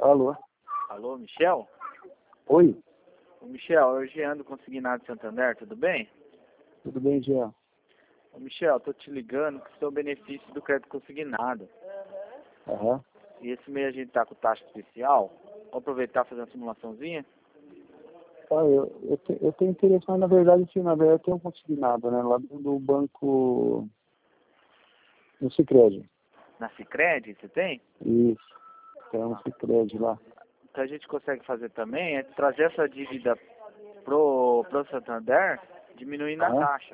Alô? Alô, Michel? Oi? Ô, Michel, eu Jean Consignado de Santander, tudo bem? Tudo bem, Jean? Ô, Michel, tô te ligando que sou benefício do crédito consignado. Aham. E esse mês a gente tá com taxa especial. Vou aproveitar e fazer uma simulaçãozinha. Eu tenho interesse, mas na verdade eu tenho um consignado, né? Lá do banco, no Sicredi. Na Sicredi, você tem? Isso. Tem um Sicredi lá. O que a gente consegue fazer também é trazer essa dívida pro Santander, diminuindo a Aham. taxa.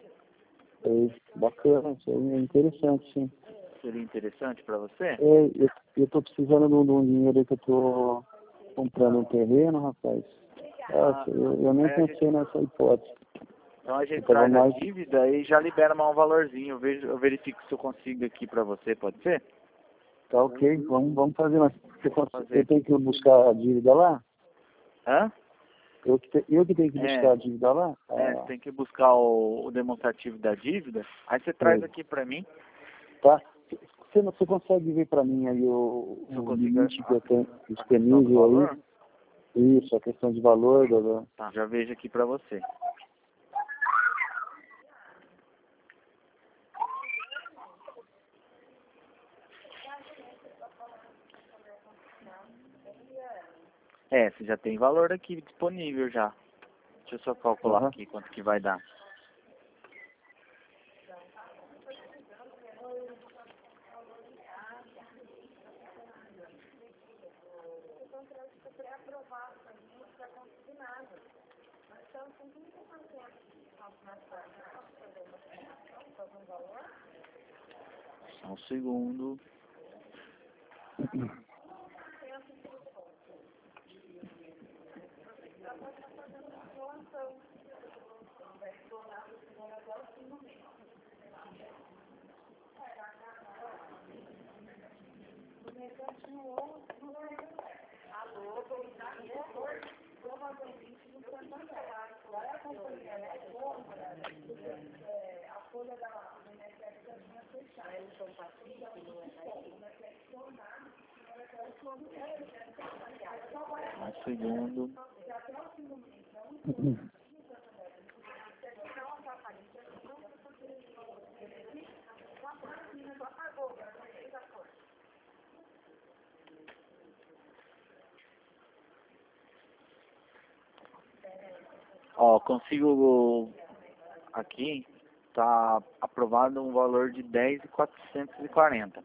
Bacana, isso aí é interessante, sim. Seria interessante para você? Eu tô precisando de um dinheiro aí que eu tô comprando um terreno, rapaz. Eu nem pensei nessa hipótese. Então a gente Eu tava traz a mais... dívida e já libera mais um valorzinho. Eu verifico se eu consigo aqui para você, pode ser? Tá ok, vamos fazer, mas Fazer. eu tenho que buscar a dívida lá? Hã? Eu que tenho que buscar a dívida lá? Você tem que buscar o demonstrativo da dívida, aí você traz aqui pra mim. Tá. Você consegue ver para mim aí o limite que eu tenho disponível aí? Isso, a questão de valor. Tá, já vejo aqui pra você. Você já tem valor aqui disponível já. Deixa eu só calcular aqui quanto que vai dar. Só um segundo. Um segundo. Ó, consigo aqui, tá aprovado um valor de 10.440.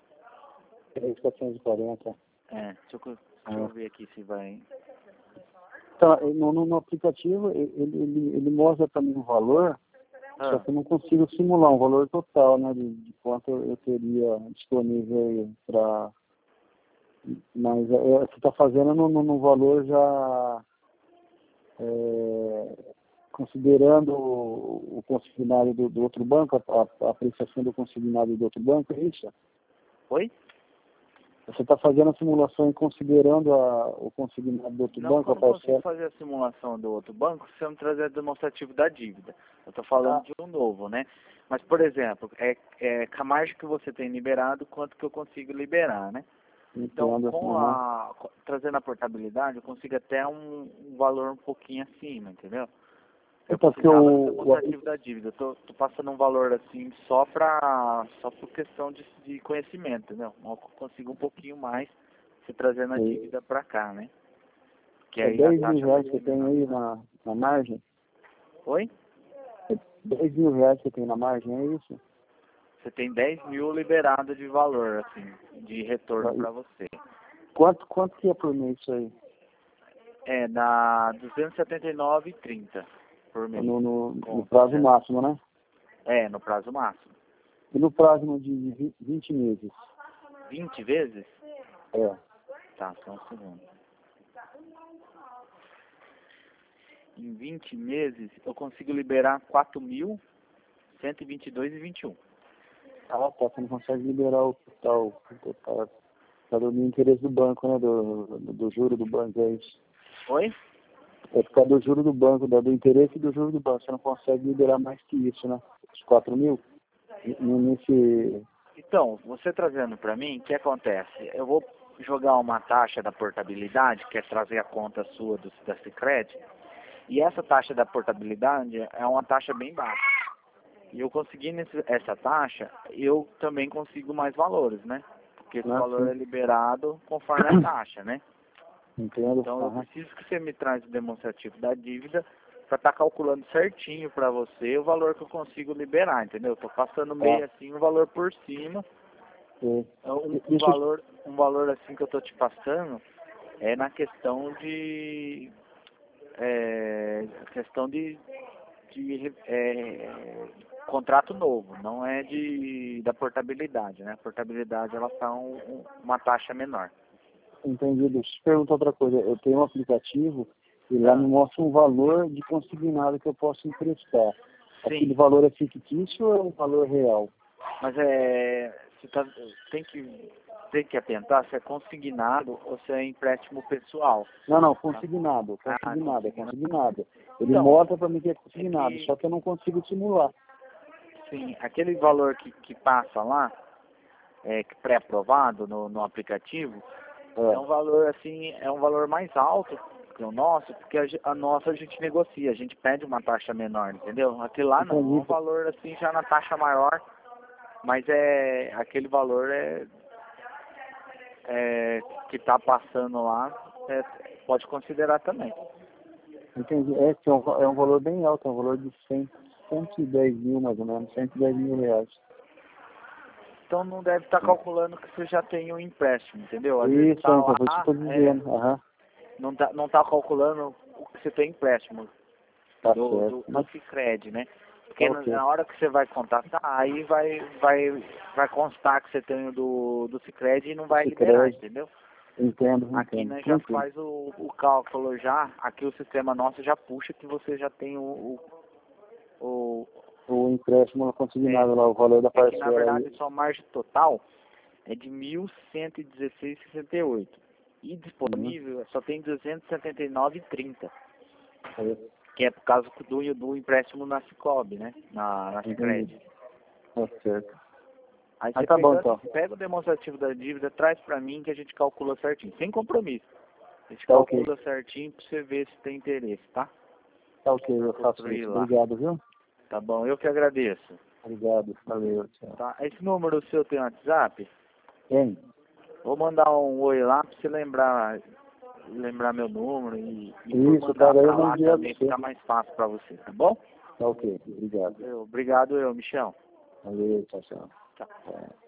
10.440. Deixa eu ver aqui se vai... Então, no aplicativo, ele mostra para mim o valor, só que eu não consigo simular um valor total, né, de quanto eu teria disponível para... Mas você está fazendo no valor já... considerando o consignado do outro banco, a apreciação do consignado do outro banco, é isso? Oi? Você está fazendo a simulação e considerando o consignado do outro banco? Eu não consigo fazer a simulação do outro banco se eu não trazer o demonstrativo da dívida. Eu estou falando de um novo, né? Mas, por exemplo, com a margem que você tem liberado, quanto que eu consigo liberar, né? Então, trazendo a portabilidade, eu consigo até um valor um pouquinho acima, entendeu? Eu precisava do demonstrativo da dívida. Eu tô passando um valor assim só por questão de conhecimento, entendeu? Eu consigo um pouquinho mais se trazendo a dívida para cá, né? Que aí 10 mil reais que você tem aí na margem? Oi? 10 mil reais que você tem na margem, é isso? Você tem 10 mil liberado de valor, assim, de retorno para você. Quanto que é por mês isso aí? Dá 279,30 por mês. No prazo máximo, né? No prazo máximo. E no prazo de 20 meses? 20 vezes? Tá, só um segundo. Em 20 meses, eu consigo liberar 4.122,21. Tá, você não consegue liberar o total. Tá do interesse do banco, né? Do juro do banco, é isso. Oi? É por causa do juro do banco, do interesse do juro do banco. Você não consegue liberar mais que isso, né? Os 4 mil? Nesse... Então, você trazendo para mim, o que acontece? Eu vou jogar uma taxa da portabilidade, que é trazer a conta sua da Sicredi, e essa taxa da portabilidade é uma taxa bem baixa. E eu conseguindo essa taxa, eu também consigo mais valores, né? Porque esse valor é liberado conforme a taxa, né? Entendo. Então eu preciso que você me traz o demonstrativo da dívida para estar calculando certinho para você o valor que eu consigo liberar, entendeu? Eu tô passando meio assim o valor por cima. Um valor assim que eu tô te passando é na questão de contrato novo, não é da portabilidade, né? A portabilidade ela tá uma taxa menor. Entendi. Deixa eu te perguntar outra coisa. Eu tenho um aplicativo e lá me mostra um valor de consignado que eu posso emprestar. Sim. Aquele valor é fictício ou é um valor real? Mas você tem que atentar se é consignado ou se é empréstimo pessoal. Não, consignado. Consignado. Ele então, mostra para mim que é consignado, só que eu não consigo simular. Sim, aquele valor que passa lá, pré-aprovado no aplicativo, é um valor assim, é um valor mais alto que o nosso, porque a nossa a gente negocia, a gente pede uma taxa menor, entendeu? Aquele lá não, é um valor assim já na taxa maior, mas aquele valor que está passando lá, pode considerar também. Entendi. É um valor bem alto, é um valor de 110 mil mais ou menos, 110 mil reais. Então não deve estar calculando que você já tem um empréstimo, entendeu? Às vezes tá lá, estou dizendo. Não tá calculando o que você tem empréstimo do Sicredi, né? Porque na hora que você vai contatar, aí vai constar que você tem do Sicredi e não vai liberar, entendeu? Entendo. Aqui né, já faz o cálculo já, aqui o sistema nosso já puxa que você já tem o empréstimo consignado lá, o valor da parcela. Na verdade, sua margem total é de 1.116,68. E disponível só tem 279,30. Que é por causa do empréstimo na Cicobi, né? Na Sicredi. Certo. Aí você pega o demonstrativo da dívida, traz pra mim que a gente calcula certinho. Sem compromisso. A gente calcula certinho pra você ver se tem interesse, tá? Tá ok, eu faço isso. Obrigado, viu? Tá bom, eu que agradeço. Obrigado, valeu, tchau. Tá. Esse número seu tem WhatsApp? Tem. Vou mandar um oi lá pra você lembrar meu número e isso, cara, eu lá também fica mais fácil pra você, tá bom? Tá ok, obrigado. Obrigado, Michel. Valeu, tchau. Tchau.